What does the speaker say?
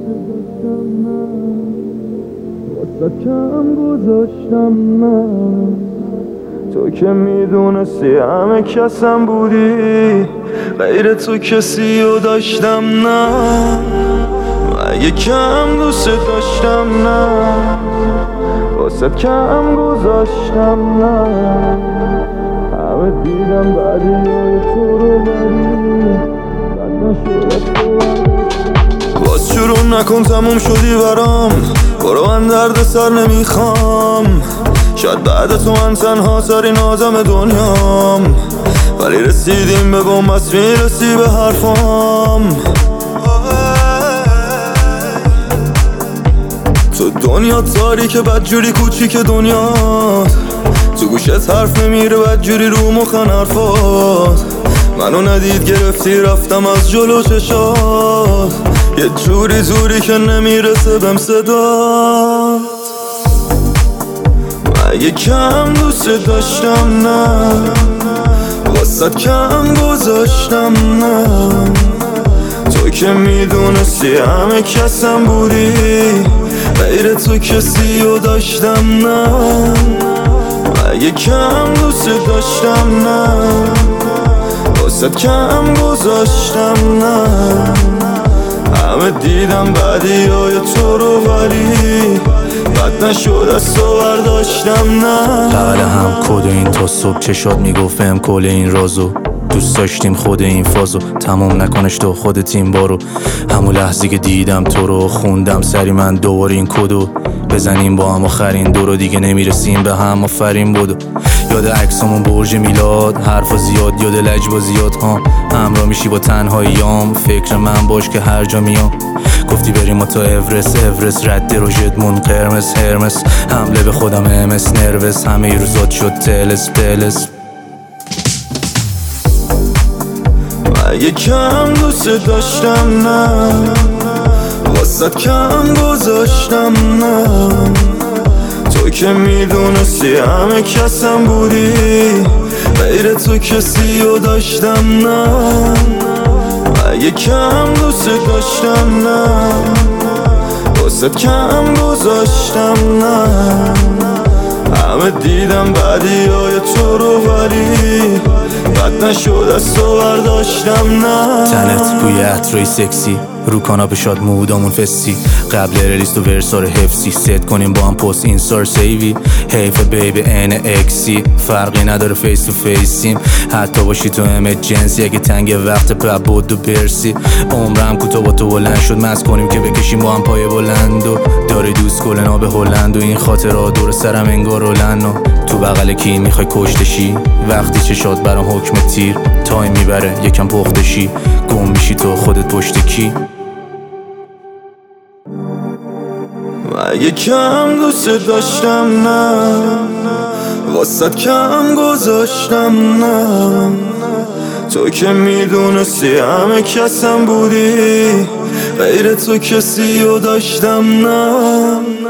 واسه کم گذاشتم نه، تو که میدونستی همه کسم بودی، غیر تو کسی رو داشتم نه. مگه کم دوست داشتم نه، واسه کم گذاشتم نه. همه دیدم بعدی های تو رو بری، بد نشد باز شروع نکن، تموم شدی برام، برو من درد سر نمیخوام. شاید بعد تو من تنها ترین آدم دنیام، ولی رسیدیم به بنبست، میرسی به حرفام. تو دنیا تاریکه بدجوری کوچیک دنیات، تو گوشت حرف نمیره بدجوری رو مخن حرفات. منو ندید گرفتی رفتم از جلو چشات، یه جوری زوری که نمیرسه بهم صدات. مگه کم دوست داشتم نه، واسه کم گذاشتم نه. تو که میدونستی همه کسم بودی، غیر تو کسی رو داشتم نه. مگه کم دوست داشتم نه، واسه کم گذاشتم نه. همه دیدم بعدی های تو رو، ولی بد نشد از تو برداشتم نه. بغل هم کد این تا صبح چشات میگفت بهم کل این رازو، دوست داشتیم خود این فازو تموم نکنش تو خودت این بارو. همون لحظه که دیدم تو رو خوندم سری من دوباره این کدو، بزنیم با هم آخرین دورو دیگه نمیرسیم به هم آفرین بودو. یاد عکسامون برج میلاد، حرفا زیاد یاد لجبازیات ها، همراه میشی با تنهاییام، فکر من باش که هر جا میام. گفتی بریم ما تا اورست رد روژتمون قرمز هرمس، حمله به خودم امس نروس، همه روزات شد تلس. مگه کم دوست داشتم نه، واسه کم گذاشتم نه. تو که میدونستی همه کسم بودی، غیر تو کسی رو داشتم نه. مگه کم دوست داشتم نه، واسه کم گذاشتم نه. همه دیدم بعدی های تو رو، ولی بد نشد از تو برداشتم نه. تنت بوی عطرای سکسی، رو کاناپه شاد مودامون فستی، قبل ریلیست و ورسار حفظی، ست کنیم با هم پست اینستار سیوی. حیف بیبی این اکسی، فرقی نداره فیس تو فیسیم، حتی باشی تو امرجنسی. اگه تنگ وقت پا بود و برسی، عمرم کوتاه با تو بلند شد، مست کنیم که بکشیم با هم پای بلند. و داری دوست گلنا به هلند، و این خاطرها دور سرم انگار رولن. و تو بغل کی میخوای کشتشی، وقتی چشات برام حکم تیر، تایم میبره یکم پختشی، گم میشی تو خودت پشت کی. مگه کم دوست داشتم نه، واسه کم گذاشتم نه. تو که میدونستی همه کسم بودی، غیر تو کسی رو داشتم نه.